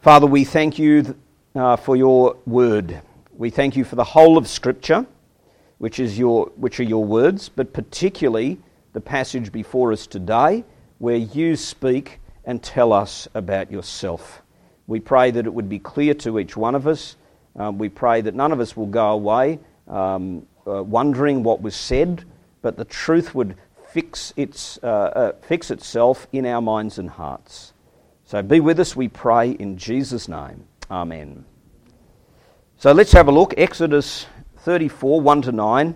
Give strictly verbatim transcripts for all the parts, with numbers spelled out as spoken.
Father, we thank you uh, for your word. We thank you for the whole of Scripture, which is your, which are your words, but particularly the passage before us today, where you speak and tell us about yourself. We pray that it would be clear to each one of us. Um, we pray that none of us will go away um, uh, wondering what was said, but the truth would fix its uh, uh, fix itself in our minds and hearts. So be with us, we pray, in Jesus' name. Amen. So let's have a look. Exodus thirty-four, one to nine.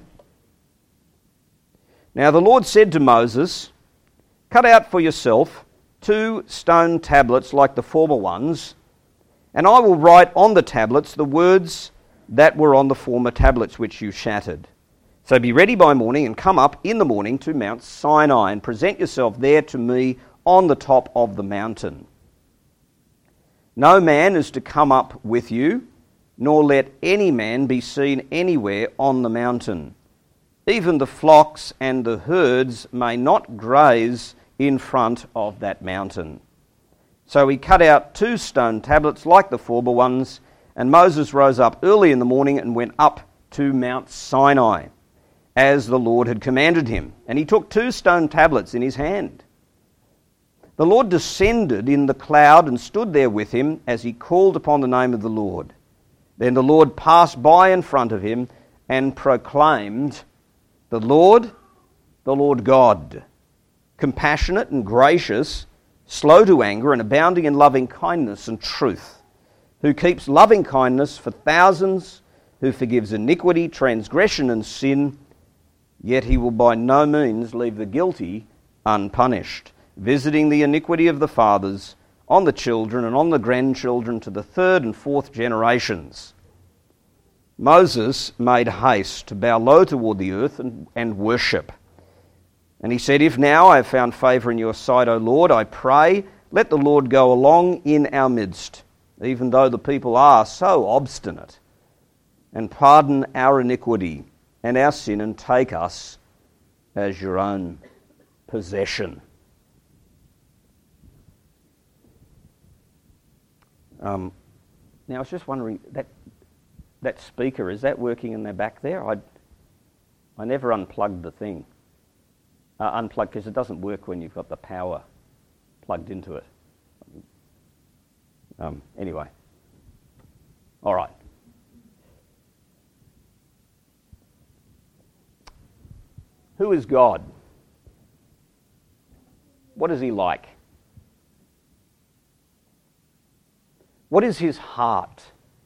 Now the Lord said to Moses, "Cut out for yourself two stone tablets like the former ones, and I will write on the tablets the words that were on the former tablets which you shattered. So be ready by morning and come up in the morning to Mount Sinai and present yourself there to me on the top of the mountain. No man is to come up with you, nor let any man be seen anywhere on the mountain. Even the flocks and the herds may not graze in front of that mountain." So he cut out two stone tablets like the former ones, and Moses rose up early in the morning and went up to Mount Sinai, as the Lord had commanded him. And he took two stone tablets in his hand. The Lord descended in the cloud and stood there with him as he called upon the name of the Lord. Then the Lord passed by in front of him and proclaimed, "The Lord, the Lord God, compassionate and gracious, slow to anger and abounding in loving kindness and truth, who keeps loving kindness for thousands, who forgives iniquity, transgression and sin, yet he will by no means leave the guilty unpunished, visiting the iniquity of the fathers on the children and on the grandchildren to the third and fourth generations." Moses made haste to bow low toward the earth and, and worship. And he said, "If now I have found favour in your sight, O Lord, I pray, let the Lord go along in our midst, even though the people are so obstinate, and pardon our iniquity and our sin, and take us as your own possession." Um, now, I was just wondering, that that speaker, is that working in the back there? I I never unplugged the thing. Uh, unplugged, because it doesn't work when you've got the power plugged into it. Um, anyway. All right. Who is God? What is he like? What is his heart?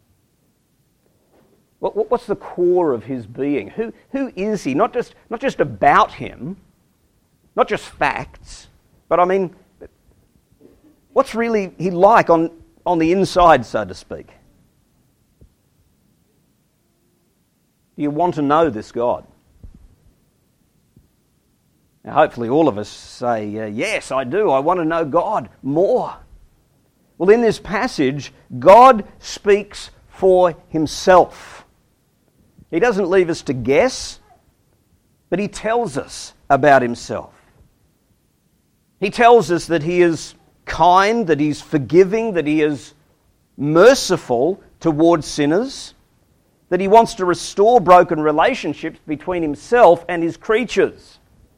What, what's the core of his being? Who, who is he? Not just, not just about him, not just facts, but I mean, what's really he like on, on the inside, so to speak? Do you want to know this God? Now, hopefully all of us say, uh, yes, I do. I want to know God more. Well, in this passage, God speaks for himself. He doesn't leave us to guess, but he tells us about himself. He tells us that he is kind, that he's forgiving, that he is merciful towards sinners, that he wants to restore broken relationships between himself and his creatures.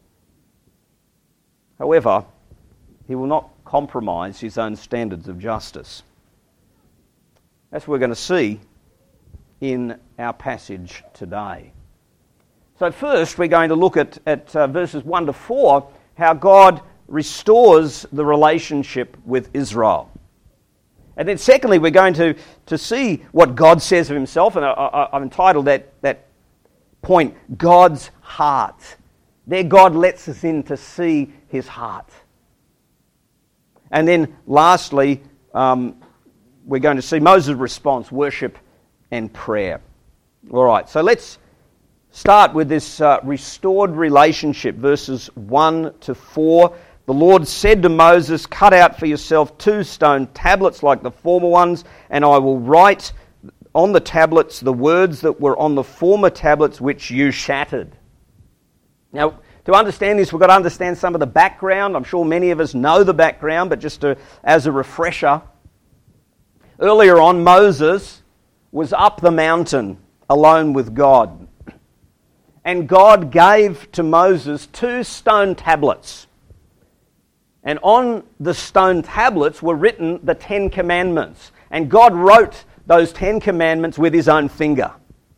However, he will not compromise his own standards of justice. That's what we're going to see in our passage today. So first we're going to look at, at uh, verses one to four, how God restores the relationship with Israel. And then secondly, we're going to, to see what God says of himself, and I, I, I've entitled that, that point, God's heart. There God lets us in to see his heart. And then lastly, um, we're going to see Moses' response, worship and prayer. All right, so let's start with this uh, restored relationship, verses one to four. The Lord said to Moses, "Cut out for yourself two stone tablets like the former ones, and I will write on the tablets the words that were on the former tablets which you shattered." Now, to understand this, we've got to understand some of the background. I'm sure many of us know the background, but just to, as a refresher, Earlier on, Moses was up the mountain alone with God. And God gave to Moses two stone tablets. And on the stone tablets were written the Ten Commandments. And God wrote those Ten Commandments with his own finger.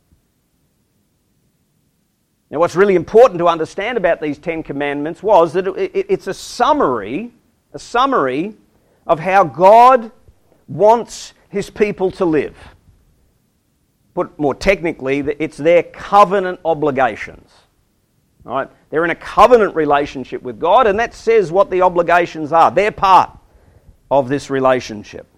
Now, what's really important to understand about these Ten Commandments was that it, it, it's a summary, a summary of how God wants his people to live. Put more technically, it's their covenant obligations. All right? They're in a covenant relationship with God, and that says what the obligations are. They're part of this relationship.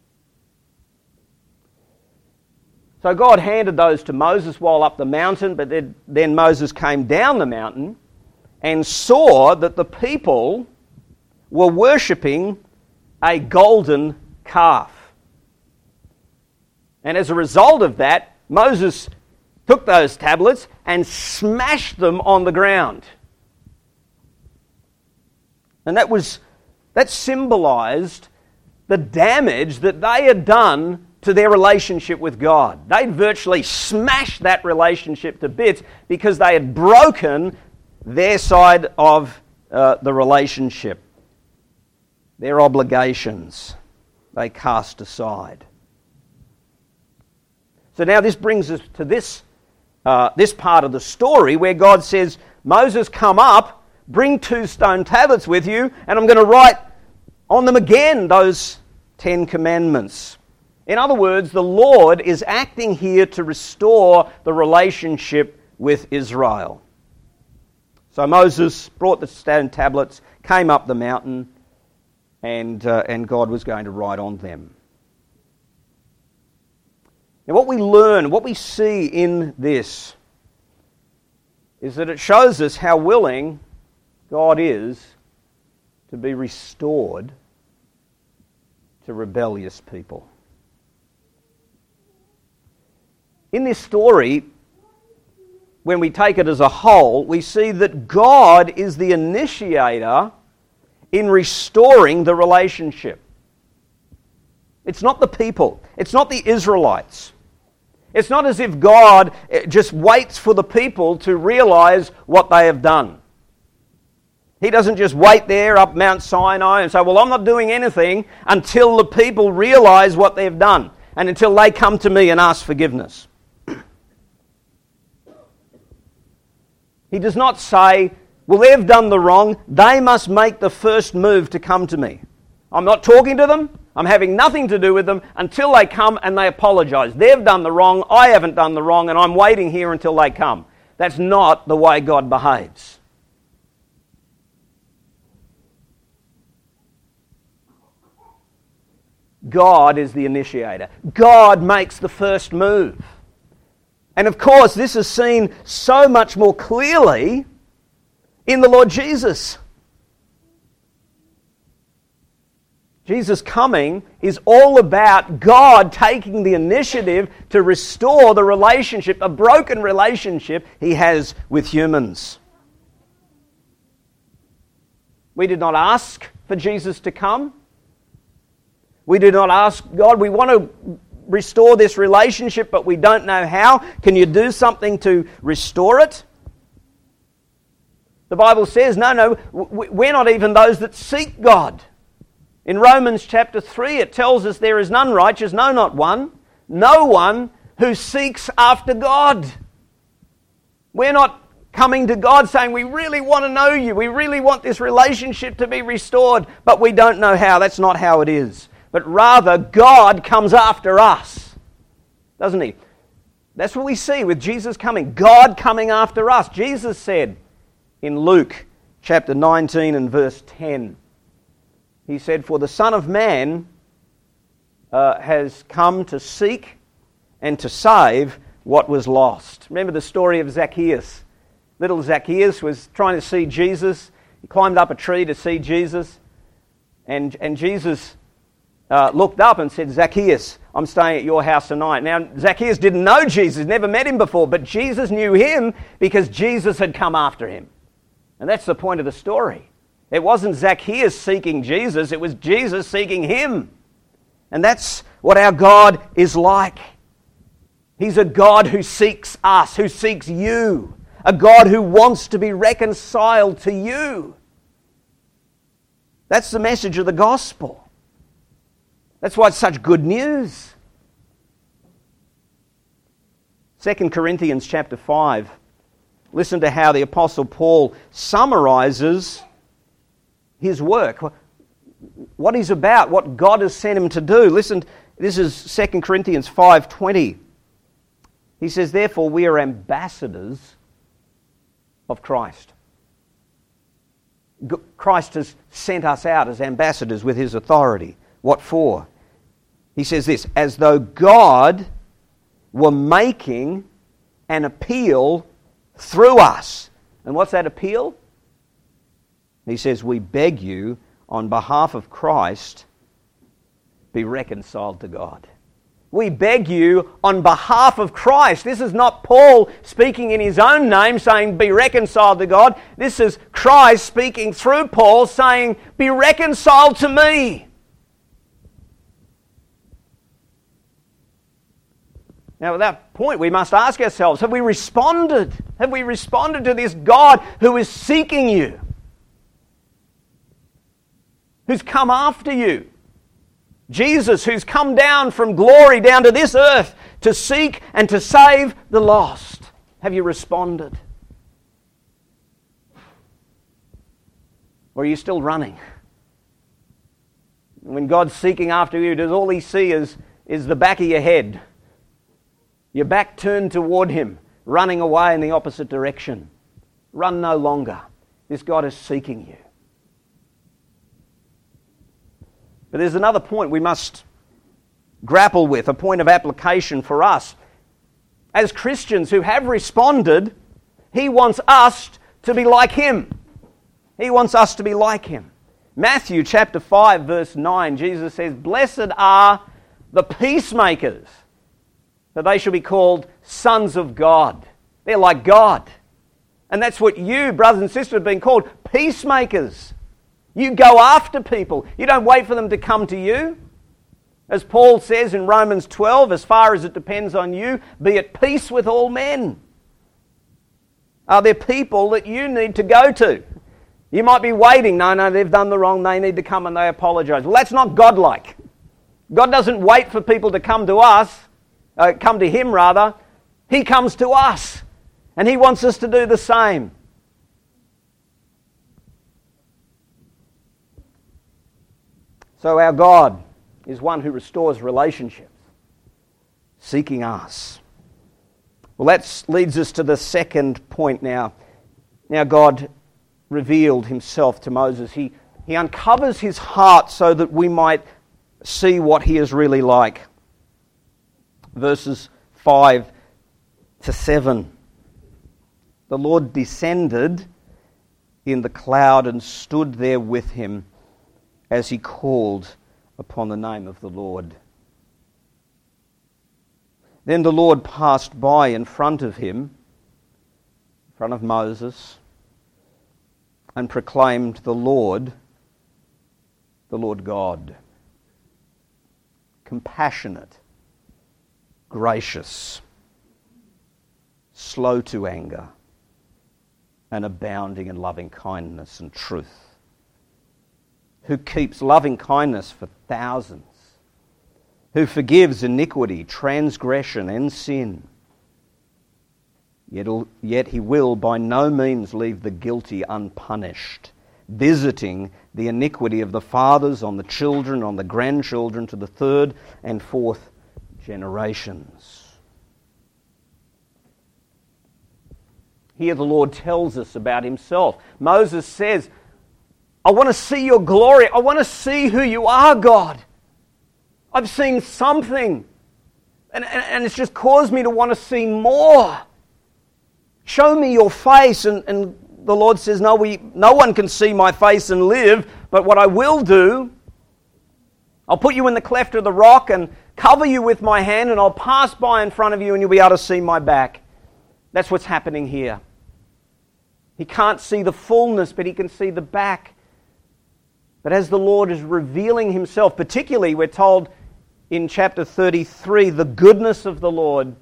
So God handed those to Moses while up the mountain, but then, then Moses came down the mountain and saw that the people were worshipping a golden calf. And as a result of that, Moses took those tablets and smashed them on the ground. And that was that symbolized the damage that they had done to their relationship with God. They'd virtually smashed that relationship to bits because they had broken their side of uh, the relationship. Their obligations they cast aside. So now this brings us to this, uh, this part of the story where God says, Moses, come up, bring two stone tablets with you, and I'm going to write on them again those Ten Commandments. In other words, the Lord is acting here to restore the relationship with Israel. So Moses brought the stone tablets, came up the mountain, and, uh, and God was going to write on them. Now what we learn, what we see in this, is that it shows us how willing God is to be restored to rebellious people. In this story, when we take it as a whole, we see that God is the initiator in restoring the relationship. It's not the people. It's not the Israelites. It's not as if God just waits for the people to realize what they have done. He doesn't just wait there up Mount Sinai and say, well, I'm not doing anything until the people realize what they've done and until they come to me and ask forgiveness. He does not say, well, they've done the wrong, they must make the first move to come to me. I'm not talking to them, I'm having nothing to do with them until they come and they apologize. They've done the wrong, I haven't done the wrong, and I'm waiting here until they come. That's not the way God behaves. God is the initiator. God makes the first move. And of course, this is seen so much more clearly in the Lord Jesus. Jesus coming is all about God taking the initiative to restore the relationship, a broken relationship he has with humans. We did not ask for Jesus to come. We did not ask God, we want to restore this relationship, but we don't know how. Can you do something to restore it? The Bible says, no, no, we're not even those that seek God. In Romans chapter three, it tells us there is none righteous, no, not one, no one who seeks after God. We're not coming to God saying, we really want to know you, we really want this relationship to be restored, but we don't know how. That's not how it is. But rather, God comes after us, doesn't he? That's what we see with Jesus coming. God coming after us. Jesus said in Luke chapter nineteen and verse ten, he said, for the Son of Man uh, has come to seek and to save what was lost. Remember the story of Zacchaeus. Little Zacchaeus was trying to see Jesus. He climbed up a tree to see Jesus. And, and Jesus uh, looked up and said, Zacchaeus, I'm staying at your house tonight. Now, Zacchaeus didn't know Jesus, never met him before, but Jesus knew him because Jesus had come after him. And that's the point of the story. It wasn't Zacchaeus seeking Jesus, it was Jesus seeking him. And that's what our God is like. He's a God who seeks us, who seeks you. A God who wants to be reconciled to you. That's the message of the gospel. That's why it's such good news. Second Corinthians chapter five. Listen to how the Apostle Paul summarizes his work. What he's about, what God has sent him to do. Listen, this is Second Corinthians five twenty. He says, therefore we are ambassadors of Christ. Christ has sent us out as ambassadors with his authority. What for? He says this, as though God were making an appeal through us. And what's that appeal? He says, we beg you on behalf of Christ, be reconciled to God. We beg you on behalf of Christ. This is not Paul speaking in his own name saying, be reconciled to God. This is Christ speaking through Paul saying, be reconciled to me. Now at that point we must ask ourselves, have we responded? Have we responded to this God who is seeking you? Who's come after you? Jesus, who's come down from glory down to this earth to seek and to save the lost. Have you responded? Or are you still running? When God's seeking after you, does all he see is, is the back of your head? Your back turned toward him, running away in the opposite direction. Run no longer. This God is seeking you. But there's another point we must grapple with, a point of application for us. As Christians who have responded, he wants us to be like him. He wants us to be like him. Matthew chapter five verse nine, Jesus says, blessed are the peacemakers, for they shall be called sons of God. They're like God. And that's what you, brothers and sisters, have been called, peacemakers. You go after people. You don't wait for them to come to you. As Paul says in Romans twelve, as far as it depends on you, be at peace with all men. Are there people that you need to go to? You might be waiting. No, no, they've done the wrong. They need to come and they apologise. Well, that's not God-like. God doesn't wait for people to come to us, uh, come to him rather. He comes to us. And he wants us to do the same. So our God is one who restores relationships, seeking us. Well, that leads us to the second point now. Now God revealed himself to Moses. He, he uncovers his heart so that we might see what he is really like. Verses five to seven. The Lord descended in the cloud and stood there with him as he called upon the name of the Lord. Then the Lord passed by in front of him, in front of Moses, and proclaimed, the Lord, the Lord God, compassionate, gracious, slow to anger, and abounding in loving kindness and truth, who keeps loving kindness for thousands, who forgives iniquity, transgression, and sin. Yet, yet he will by no means leave the guilty unpunished, visiting the iniquity of the fathers on the children, on the grandchildren, to the third and fourth generations. Here the Lord tells us about himself. Moses says, I want to see your glory. I want to see who you are, God. I've seen something. And, and, and it's just caused me to want to see more. Show me your face. And, and the Lord says, no, we, no one can see my face and live. But what I will do, I'll put you in the cleft of the rock and cover you with my hand, and I'll pass by in front of you and you'll be able to see my back. That's what's happening here. He can't see the fullness, but he can see the back. But as the Lord is revealing himself, particularly we're told in chapter thirty-three, the goodness of the Lord,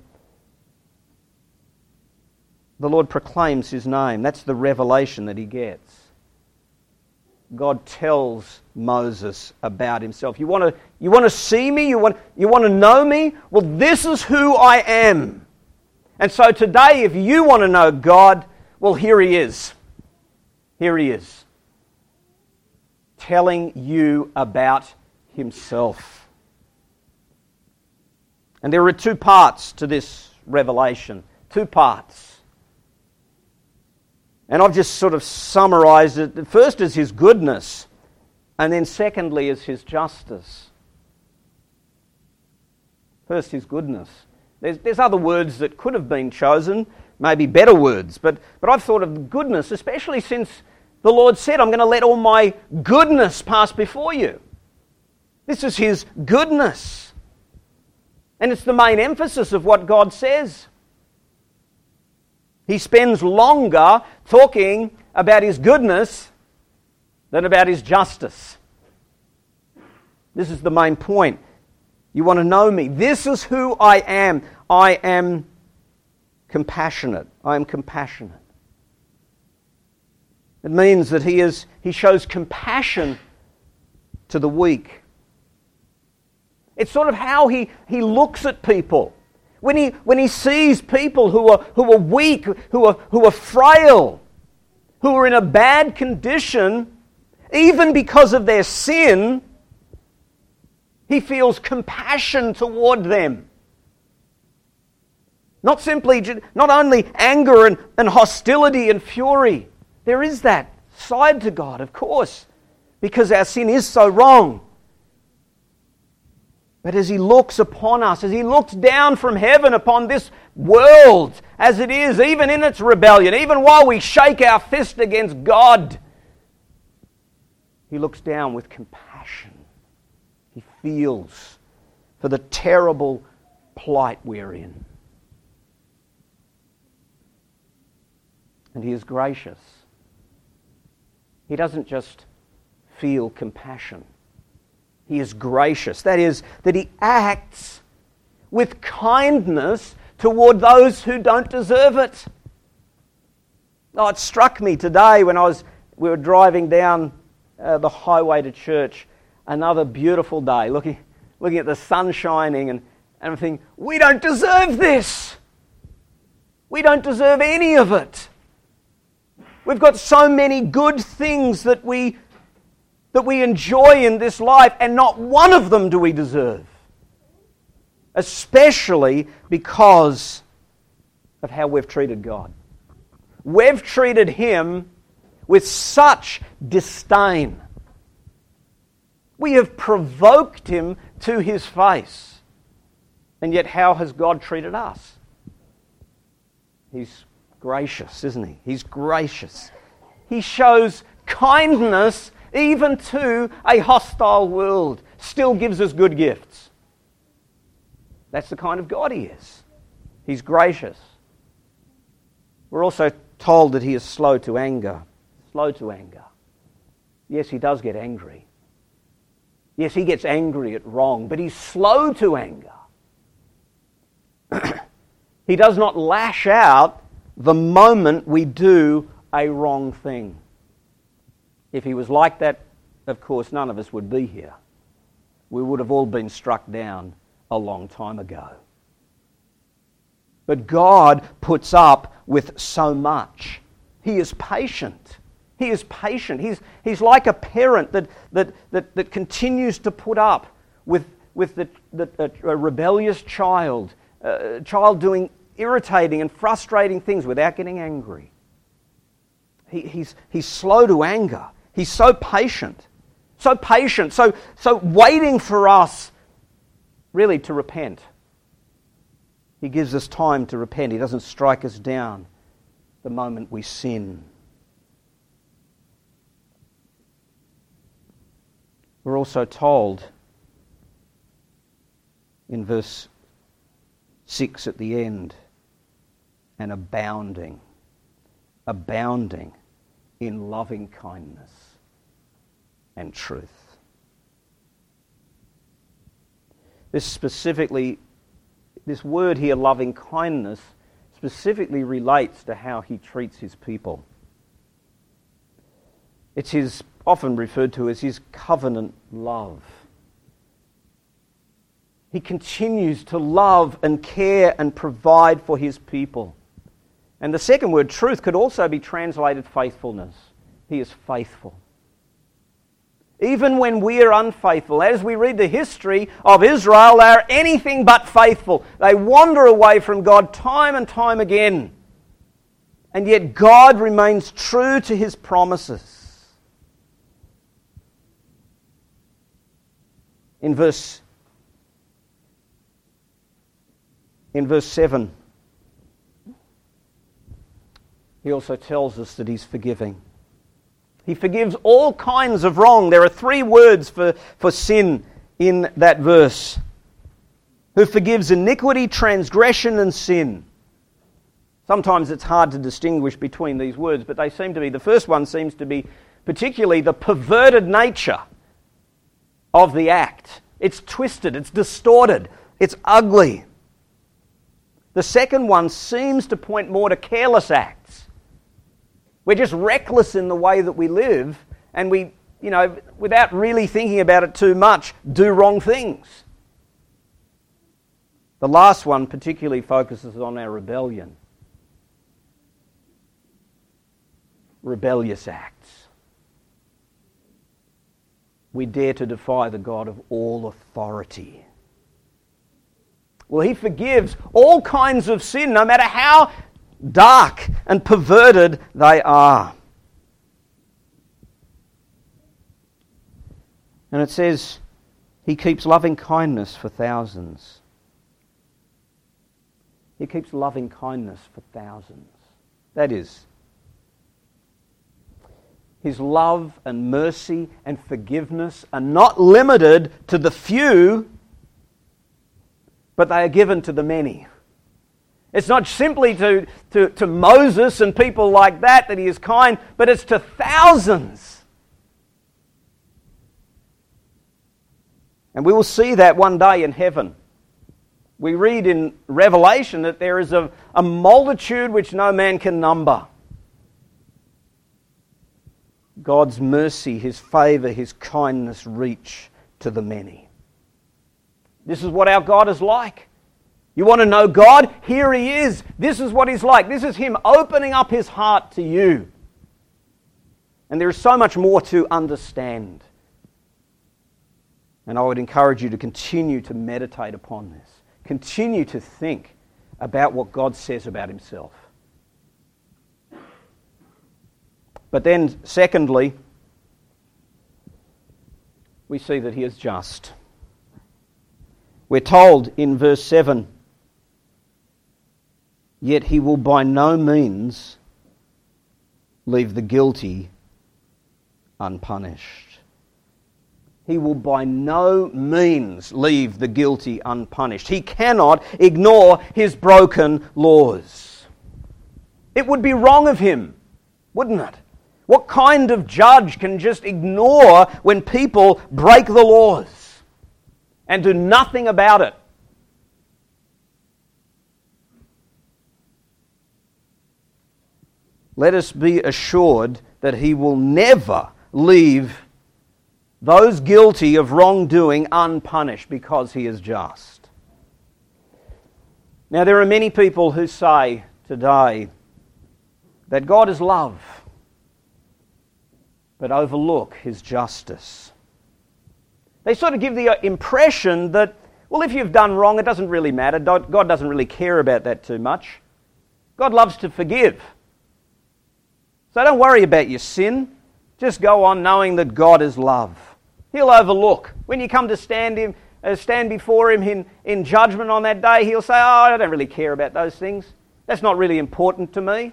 the Lord proclaims his name. That's the revelation that he gets. God tells Moses about himself. You want to you want to see me? You want, you want to know me? Well, this is who I am. And so today, if you want to know God, well, here he is. Here he is. Telling you about himself. And there are two parts to this revelation. Two parts. And I've just sort of summarised it. First is his goodness, and then secondly is his justice. First, his goodness. There's, there's other words that could have been chosen, maybe better words, but, but I've thought of goodness, especially since the Lord said, I'm going to let all my goodness pass before you. This is his goodness. And it's the main emphasis of what God says. He spends longer talking about his goodness than about his justice. This is the main point. You want to know me. This is who I am. I am compassionate. I am compassionate. It means that he is he shows compassion to the weak. It's sort of how he, he looks at people. When he, when he sees people who are, who are weak, who are, who are frail, who are in a bad condition, even because of their sin, he feels compassion toward them. Not simply, not only anger and, and hostility and fury. There is that side to God, of course, because our sin is so wrong. But as he looks upon us, as he looks down from heaven upon this world as it is, even in its rebellion, even while we shake our fist against God, he looks down with compassion. He feels for the terrible plight we're in. And he is gracious. He doesn't just feel compassion. He is gracious. That is, that he acts with kindness toward those who don't deserve it. Oh, it struck me today when I was we were driving down uh, the highway to church. Another beautiful day, looking looking at the sun shining, and, and I'm thinking, we don't deserve this. We don't deserve any of it. We've got so many good things that we that we enjoy in this life, and not one of them do we deserve. Especially because of how we've treated God. We've treated him with such disdain. We have provoked him to his face. And yet how has God treated us? He's gracious, isn't he? He's gracious. He shows kindness even to a hostile world. Still gives us good gifts. That's the kind of God he is. He's gracious. We're also told that he is slow to anger. Slow to anger. Yes, he does get angry. Yes, he gets angry at wrong, but he's slow to anger. He does not lash out the moment we do a wrong thing. If he was like that, of course, none of us would be here. We would have all been struck down a long time ago. But God puts up with so much. He is patient. He is patient. He's, he's like a parent that, that, that, that continues to put up with, with the, the, a, a rebellious child, a child doing irritating and frustrating things without getting angry. He, he's, he's slow to anger. He's so patient. So patient. So, so waiting for us really to repent. He gives us time to repent. He doesn't strike us down the moment we sin. We're also told in verse six at the end, and abounding, abounding in loving kindness and truth. This specifically, this word here, loving kindness, specifically relates to how he treats his people. It's his, often referred to as his covenant love. He continues to love and care and provide for his people. And the second word, truth, could also be translated faithfulness. He is faithful. Even when we are unfaithful, as we read the history of Israel, they are anything but faithful. They wander away from God time and time again. And yet God remains true to his promises. In verse, in verse seven, he also tells us that he's forgiving. He forgives all kinds of wrong. There are three words for, for sin in that verse. Who forgives iniquity, transgression, and sin. Sometimes it's hard to distinguish between these words, but they seem to be, the first one seems to be particularly the perverted nature of the act. It's twisted, it's distorted, it's ugly. The second one seems to point more to careless acts. We're just reckless in the way that we live, and we, you know, without really thinking about it too much, do wrong things. The last one particularly focuses on our rebellion. Rebellious acts. We dare to defy the God of all authority. Well, he forgives all kinds of sin, no matter how dark and perverted they are. And it says, he keeps loving kindness for thousands. He keeps loving kindness for thousands. That is, his love and mercy and forgiveness are not limited to the few, but they are given to the many. It's not simply to, to, to Moses and people like that that he is kind, but it's to thousands. And we will see that one day in heaven. We read in Revelation that there is a, a multitude which no man can number. God's mercy, his favour, his kindness reach to the many. This is what our God is like. You want to know God? Here he is. This is what he's like. This is him opening up his heart to you. And there is so much more to understand. And I would encourage you to continue to meditate upon this. Continue to think about what God says about himself. But then, secondly, we see that he is just. We're told in verse seven, yet he will by no means leave the guilty unpunished. He will by no means leave the guilty unpunished. He cannot ignore his broken laws. It would be wrong of him, wouldn't it? What kind of judge can just ignore when people break the laws and do nothing about it? Let us be assured that he will never leave those guilty of wrongdoing unpunished because he is just. Now, there are many people who say today that God is love, but overlook his justice. They sort of give the impression that, well, if you've done wrong, it doesn't really matter. God doesn't really care about that too much. God loves to forgive. So don't worry about your sin. Just go on knowing that God is love. He'll overlook. When you come to stand him, uh, stand before him in, in judgment on that day, he'll say, oh, I don't really care about those things. That's not really important to me.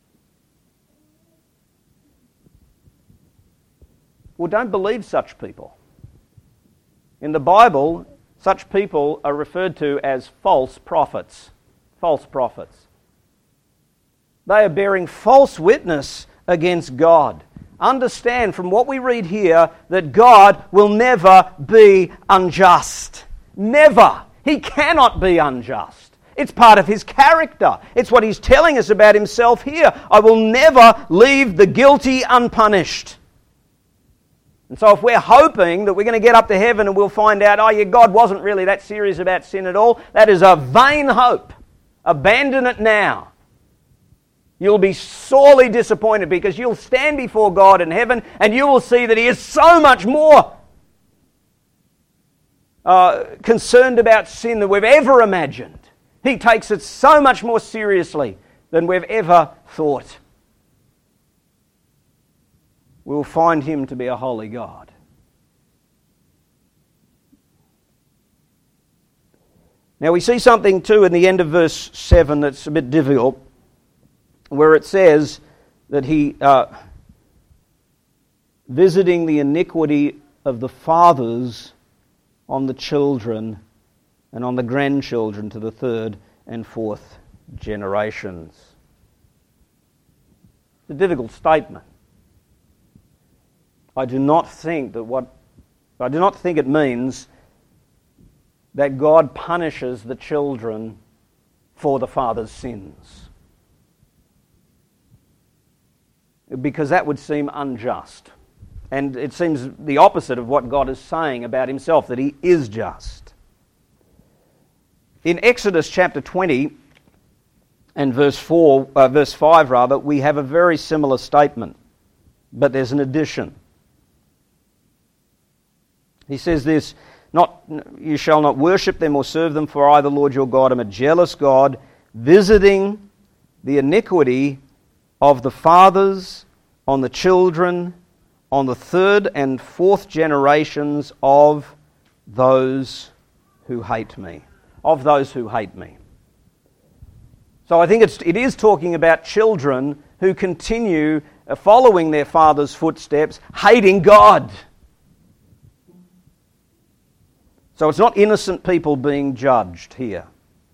Well, don't believe such people. In the Bible, such people are referred to as false prophets. False prophets. They are bearing false witness against God. Understand from what we read here that God will never be unjust. Never. He cannot be unjust. It's part of his character. It's what he's telling us about himself here. I will never leave the guilty unpunished. And so if we're hoping that we're going to get up to heaven and we'll find out, oh yeah, God wasn't really that serious about sin at all, that is a vain hope. Abandon it now. You'll be sorely disappointed because you'll stand before God in heaven and you will see that He is so much more uh, concerned about sin than we've ever imagined. He takes it so much more seriously than we've ever thought. We'll find Him to be a holy God. Now we see something too in the end of verse seven that's a bit difficult, where it says that He, uh, visiting the iniquity of the fathers on the children and on the grandchildren to the third and fourth generations. It's a difficult statement. I do not think that what I do not think it means that God punishes the children for the father's sins, because that would seem unjust. And it seems the opposite of what God is saying about Himself, that He is just. In Exodus chapter twenty and verse four, uh, verse five rather, we have a very similar statement, but there's an addition. He says this, not you shall not worship them or serve them, for I, the Lord your God, am a jealous God, visiting the iniquity of the fathers on the children, on the third and fourth generations of those who hate me. Of those who hate me. So I think it's, it is talking about children who continue following their father's footsteps, hating God. So it's not innocent people being judged here.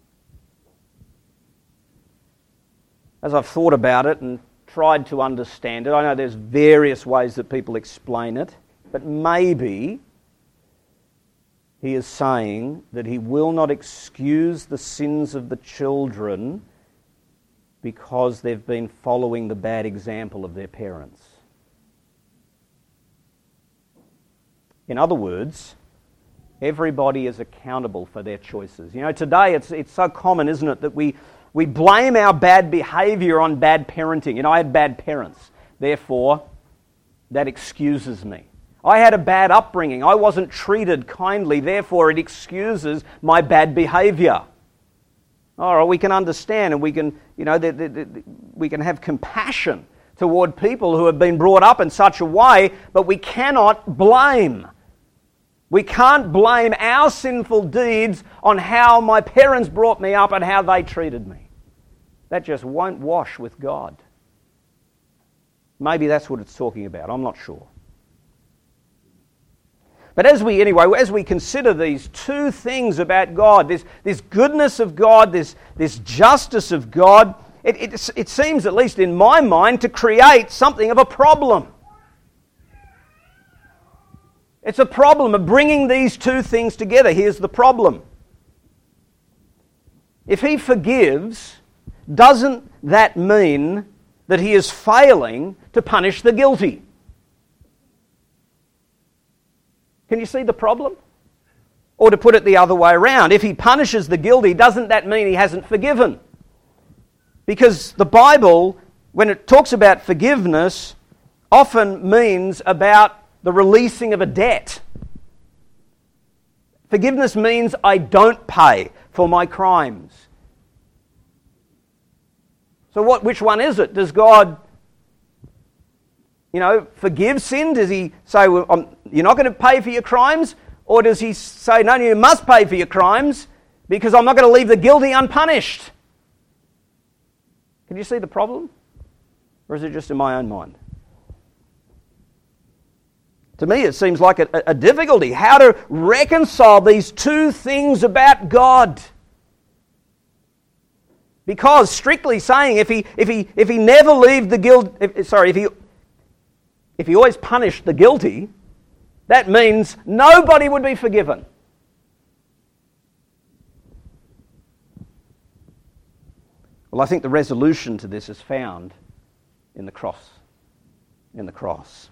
As I've thought about it and tried to understand it, I know there's various ways that people explain it, but maybe He is saying that He will not excuse the sins of the children because they've been following the bad example of their parents. In other words, everybody is accountable for their choices. You know, today it's it's so common, isn't it, that we, we blame our bad behaviour on bad parenting. You know, I had bad parents, therefore that excuses me. I had a bad upbringing. I wasn't treated kindly, therefore it excuses my bad behaviour. All right, we can understand and we can, you know, the, the, the, we can have compassion toward people who have been brought up in such a way, but we cannot blame. We can't blame our sinful deeds on how my parents brought me up and how they treated me. That just won't wash with God. Maybe that's what it's talking about. I'm not sure. But as we, anyway, as we consider these two things about God, this, this goodness of God, this, this justice of God, it, it, it seems, at least in my mind, to create something of a problem. It's a problem of bringing these two things together. Here's the problem. If He forgives, doesn't that mean that He is failing to punish the guilty? Can you see the problem? Or to put it the other way around, if He punishes the guilty, doesn't that mean He hasn't forgiven? Because the Bible, when it talks about forgiveness, often means about the releasing of a debt. Forgiveness means I don't pay for my crimes. So what? Which one is it? Does God, you know, forgive sin? Does He say, well, I'm, you're not going to pay for your crimes? Or does He say, no, you must pay for your crimes because I'm not going to leave the guilty unpunished? Can you see the problem? Or is it just in my own mind? To me, it seems like a, a difficulty, how to reconcile these two things about God. Because, strictly saying, if he if he if he never leave the guilt, if, sorry, if he if he always punished the guilty, that means nobody would be forgiven. Well, I think the resolution to this is found in the cross. In the cross.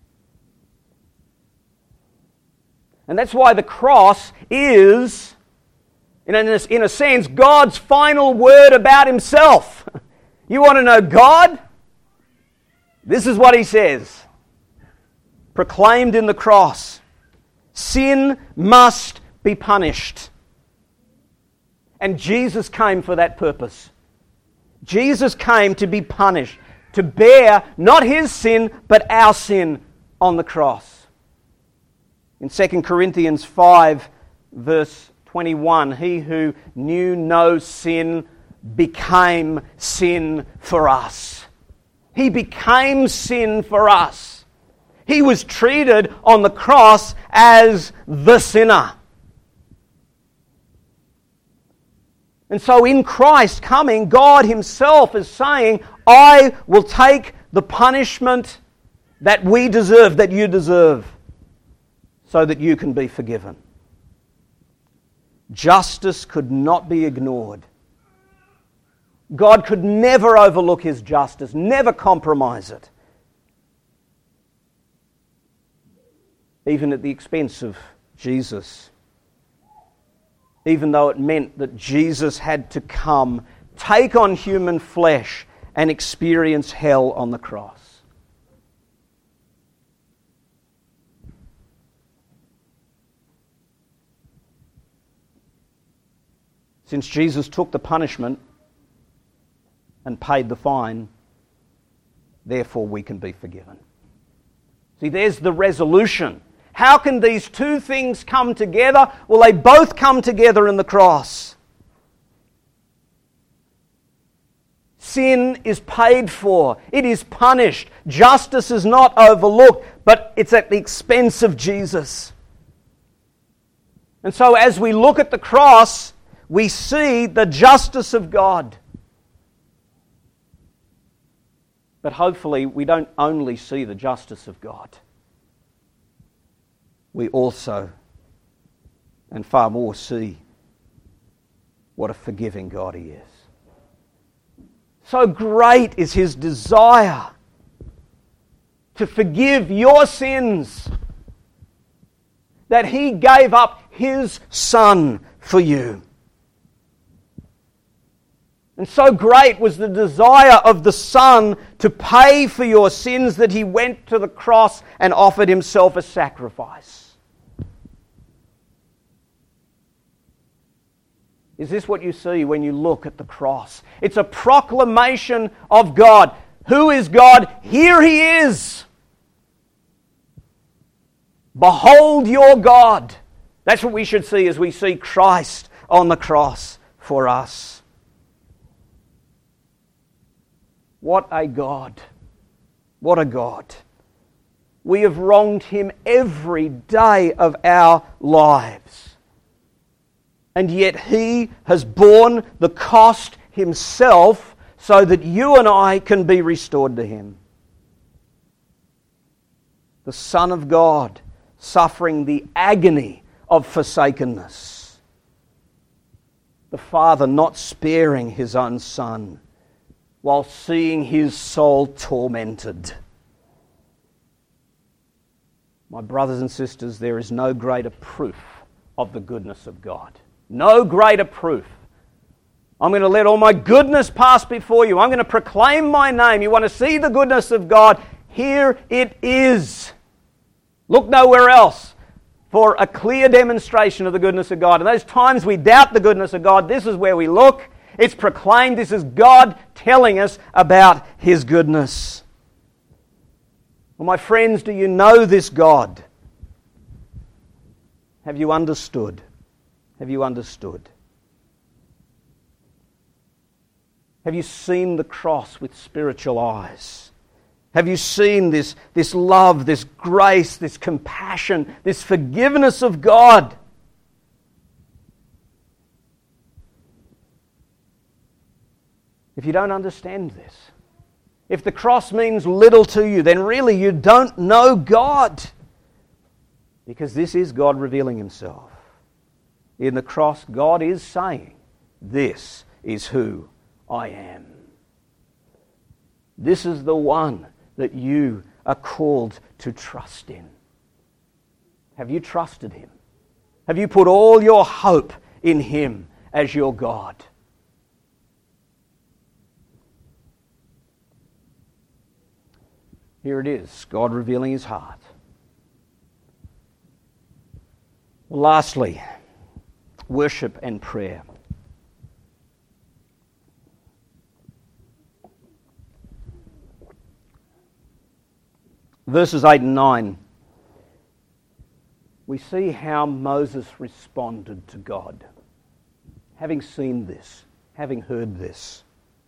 And that's why the cross is, in a, in a sense, God's final word about himself. You want to know God? This is what he says. Proclaimed in the cross. Sin must be punished. And Jesus came for that purpose. Jesus came to be punished, to bear not his sin, but our sin on the cross. In Second Corinthians five, verse twenty-one, he who knew no sin became sin for us. He became sin for us. He was treated on the cross as the sinner. And so in Christ coming, God himself is saying, I will take the punishment that we deserve, that you deserve, so that you can be forgiven. Justice could not be ignored. God could never overlook his justice, never compromise it, even at the expense of Jesus. Even though it meant that Jesus had to come, take on human flesh, and experience hell on the cross. Since Jesus took the punishment and paid the fine, therefore we can be forgiven. See, there's the resolution. How can these two things come together? Well, they both come together in the cross. Sin is paid for. It is punished. Justice is not overlooked, but it's at the expense of Jesus. And so as we look at the cross, we see the justice of God. But hopefully we don't only see the justice of God. We also, and far more, see what a forgiving God he is. So great is his desire to forgive your sins that he gave up his Son for you. And so great was the desire of the Son to pay for your sins that he went to the cross and offered himself a sacrifice. Is this what you see when you look at the cross? It's a proclamation of God. Who is God? Here he is. Behold your God. That's what we should see as we see Christ on the cross for us. What a God. What a God. We have wronged him every day of our lives. And yet he has borne the cost himself so that you and I can be restored to him. The Son of God suffering the agony of forsakenness. The Father not sparing his own Son while seeing his soul tormented. My brothers and sisters, there is no greater proof of the goodness of God. No greater proof. I'm going to let all my goodness pass before you. I'm going to proclaim my name. You want to see the goodness of God? Here it is. Look nowhere else for a clear demonstration of the goodness of God. And those times we doubt the goodness of God, this is where we look. It's proclaimed. This is God telling us about his goodness. Well, my friends, do you know this God? Have you understood? Have you understood? Have you seen the cross with spiritual eyes? Have you seen this, this love, this grace, this compassion, this forgiveness of God? If you don't understand this, if the cross means little to you, then really you don't know God. Because this is God revealing himself. In the cross, God is saying, this is who I am. This is the one that you are called to trust in. Have you trusted him? Have you put all your hope in him as your God? Here it is, God revealing his heart. Lastly, worship and prayer. Verses eight and nine, we see how Moses responded to God. Having seen this, having heard this,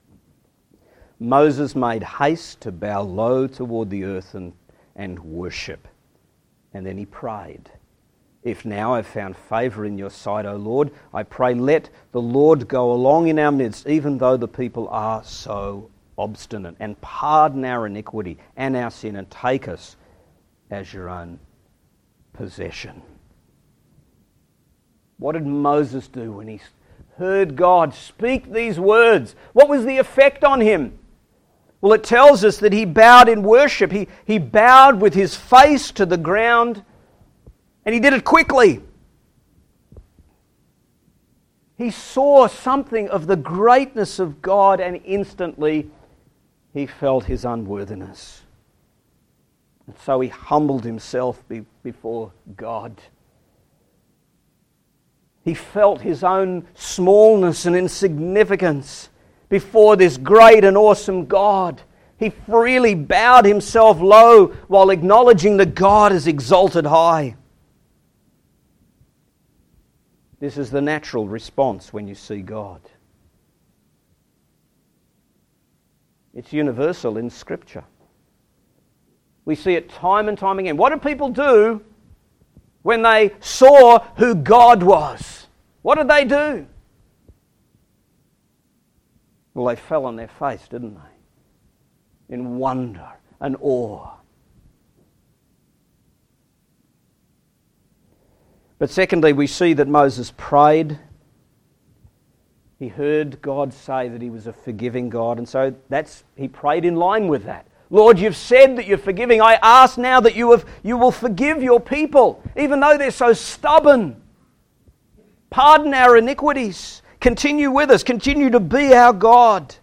Moses made haste to bow low toward the earth and, and worship. And then he prayed, "If now I've found favour in your sight, O Lord, I pray let the Lord go along in our midst, even though the people are so obstinate, and pardon our iniquity and our sin, and take us as your own possession." What did Moses do when he heard God speak these words? What was the effect on him? Well, it tells us that he bowed in worship. He, he bowed with his face to the ground, and he did it quickly. He saw something of the greatness of God, and instantly he felt his unworthiness. And so he humbled himself be, before God. He felt his own smallness and insignificance before this great and awesome God. He freely bowed himself low while acknowledging that God is exalted high. This is the natural response when you see God. It's universal in Scripture. We see it time and time again. What did people do when they saw who God was? What did they do? Well, they fell on their face, didn't they? In wonder and awe. But secondly, we see that Moses prayed. He heard God say that he was a forgiving God, and so that's he prayed in line with that. Lord, you've said that you're forgiving. I ask now that you have you will forgive your people, even though they're so stubborn. Pardon our iniquities. Continue with us. Continue to be our God.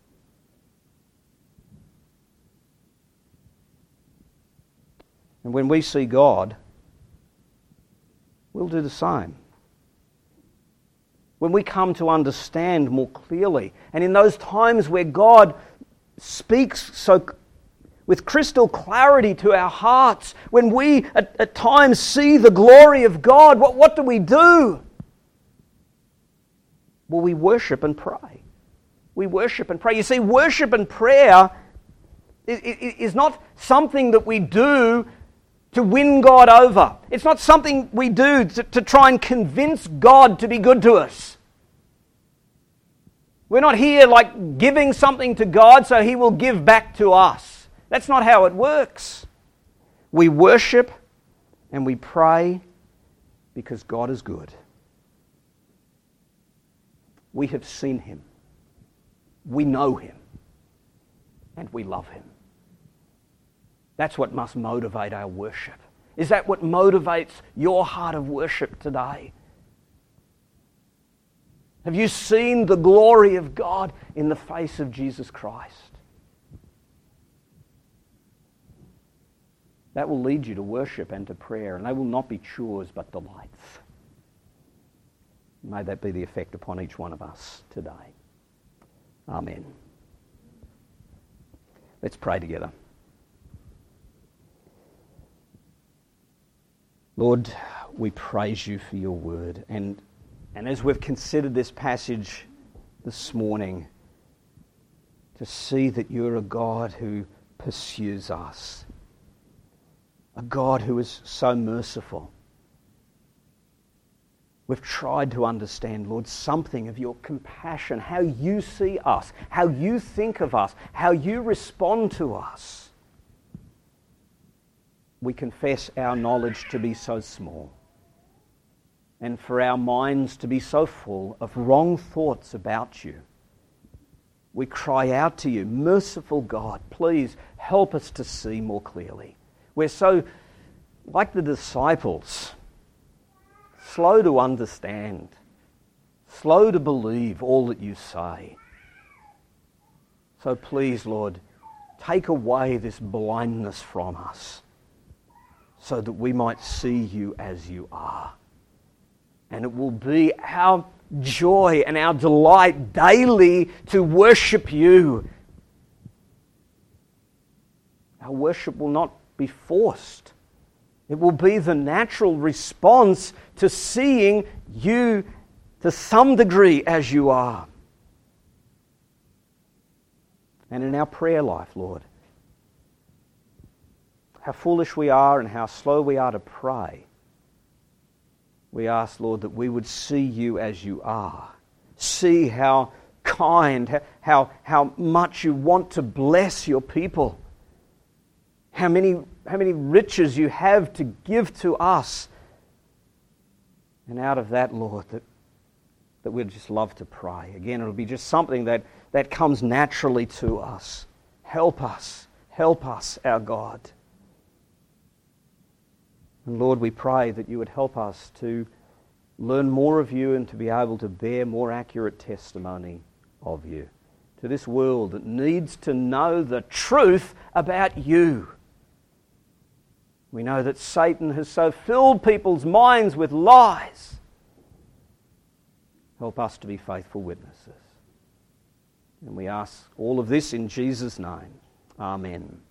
And when we see God, we'll do the same. When we come to understand more clearly, and in those times where God speaks so with crystal clarity to our hearts, when we at, at times see the glory of God, what, what do we do? Well, we worship and pray. We worship and pray. You see, worship and prayer is, is not something that we do to win God over. It's not something we do to, to try and convince God to be good to us. We're not here like giving something to God so He will give back to us. That's not how it works. We worship and we pray because God is good. We have seen Him. We know Him. And we love Him. That's what must motivate our worship. Is that what motivates your heart of worship today? Have you seen the glory of God in the face of Jesus Christ? That will lead you to worship and to prayer, and they will not be chores but delights. May that be the effect upon each one of us today. Amen. Let's pray together. Lord, we praise you for your word. And, and as we've considered this passage this morning, to see that you're a God who pursues us, a God who is so merciful. We've tried to understand, Lord, something of your compassion, how you see us, how you think of us, how you respond to us. We confess our knowledge to be so small, and for our minds to be so full of wrong thoughts about you. we cry out to you, merciful God, please help us to see more clearly. We're so, like the disciples, slow to understand, slow to believe all that you say. So please, Lord, take away this blindness from us so that we might see you as you are. And it will be our joy and our delight daily to worship you. Our worship will not be forced. It will be the natural response to seeing you to some degree as you are. And in our prayer life, Lord, how foolish we are and how slow we are to pray. We ask, Lord, that we would see you as you are. See how kind, how, how much you want to bless your people. How many, how many riches you have to give to us. And out of that, Lord, that, that we'd just love to pray. Again, it'll be just something that, that comes naturally to us. Help us. Help us, our God. And Lord, we pray that you would help us to learn more of you and to be able to bear more accurate testimony of you to this world that needs to know the truth about you. We know that Satan has so filled people's minds with lies. Help us to be faithful witnesses. And we ask all of this in Jesus' name. Amen.